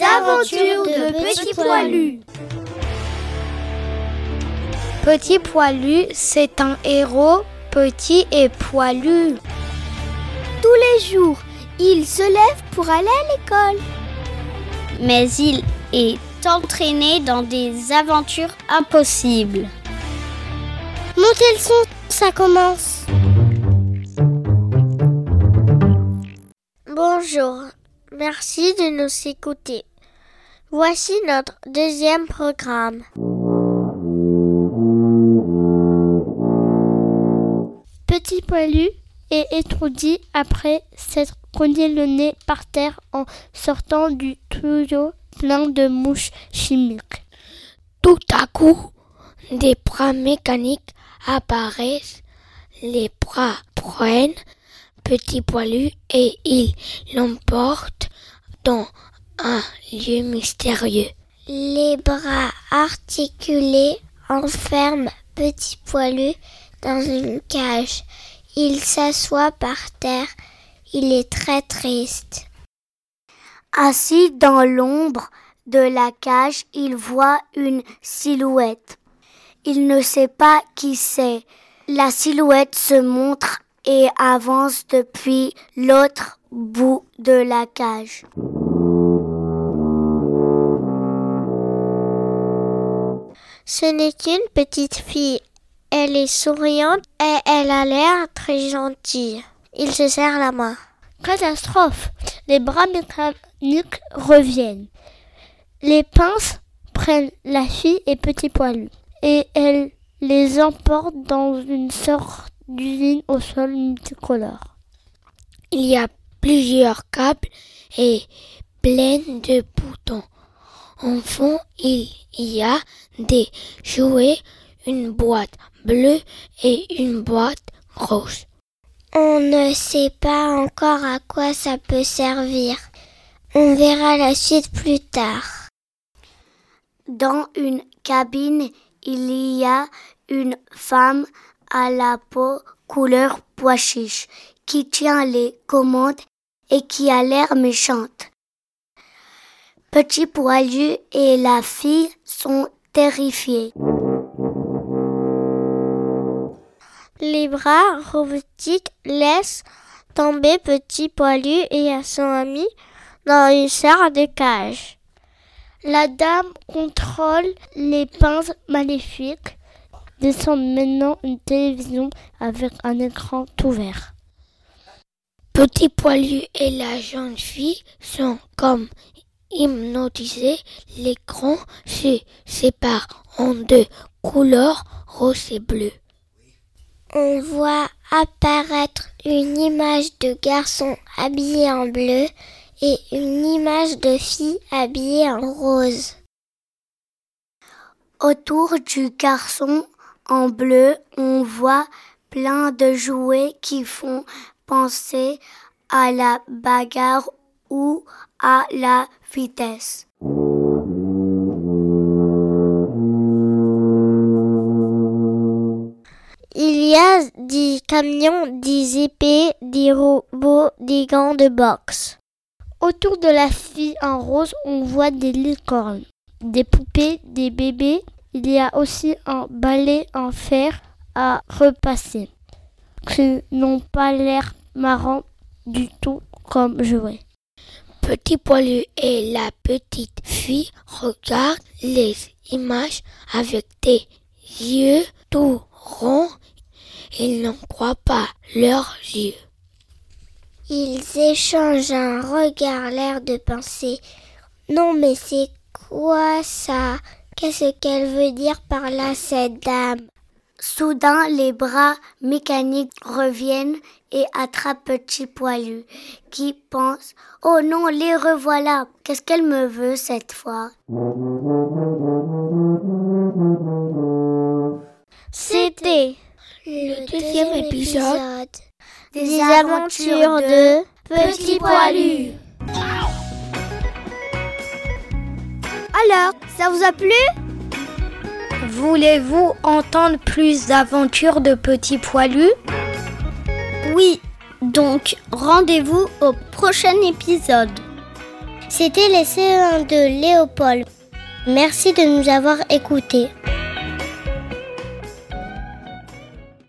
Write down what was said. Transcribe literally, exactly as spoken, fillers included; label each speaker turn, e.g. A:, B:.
A: aventures de Petit Poilu.
B: Petit Poilu, c'est un héros petit et poilu.
A: Tous les jours, il se lève pour aller à l'école.
C: Mais il est entraîné dans des aventures impossibles.
A: Montez le son, ça commence. Bonjour, merci de nous écouter. Voici notre deuxième programme. Petit Poilu est étourdi après s'être cogné le nez par terre en sortant du tuyau plein de mouches chimiques.
D: Tout à coup, des bras mécaniques apparaissent, les bras prennent Petit Poilu et ils l'emportent dans un lieu mystérieux.
A: Les bras articulés enferment Petit Poilu dans une cage. Il s'assoit par terre. Il est très triste.
E: Assis dans l'ombre de la cage, il voit une silhouette. Il ne sait pas qui c'est. La silhouette se montre et avance depuis l'autre bout de la cage.
A: Ce n'est qu'une petite fille. Elle est souriante et elle a l'air très gentille. Il se serre la main. Catastrophe! Les bras mécaniques reviennent. Les pinces prennent la fille et Petit Poilu et elles les emportent dans une sorte d'usine au sol multicolore.
D: Il y a plusieurs câbles et plein de boutons. En fond, il y a des jouets, une boîte bleue et une boîte rose.
A: On ne sait pas encore à quoi ça peut servir. On verra la suite plus tard.
E: Dans une cabine, il y a une femme à la peau couleur pois chiche qui tient les commandes et qui a l'air méchante. Petit Poilu et la fille sont terrifiés.
A: Les bras robotiques laissent tomber Petit Poilu et à son ami dans une sorte de cage. La dame contrôle les pinces maléfiques, descend maintenant une télévision avec un écran tout vert.
D: Petit Poilu et la jeune fille sont comme hypnotisés. L'écran se sépare en deux couleurs, rose et bleu.
A: On voit apparaître une image de garçon habillé en bleu et une image de fille habillée en rose.
E: Autour du garçon en bleu, on voit plein de jouets qui font penser à la bagarre ou à la vitesse.
A: Il y a des camions, des épées, des robots, des gants de boxe. Autour de la fille en rose, on voit des licornes, des poupées, des bébés. Il y a aussi un balai en fer à repasser, qui n'ont pas l'air marrants du tout comme jouets.
D: Petit Poilu et la petite fille regardent les images avec des yeux tout ronds. Ils n'en croient pas leurs yeux.
A: Ils échangent un regard, l'air de penser « Non mais c'est quoi ça? Qu'est-ce qu'elle veut dire par là cette dame ?»
E: Soudain, les bras mécaniques reviennent et attrapent Petit Poilu, qui pense « Oh non, les revoilà! Qu'est-ce qu'elle me veut cette fois ?»
A: C'était
D: le deuxième épisode
A: des, des aventures de Petit Poilu.
E: Alors, ça vous a plu ?
B: Voulez-vous entendre plus d'aventures de Petit Poilu ?
C: Oui, donc rendez-vous au prochain épisode.
A: C'était les C E un de Léopold. Merci de nous avoir écoutés.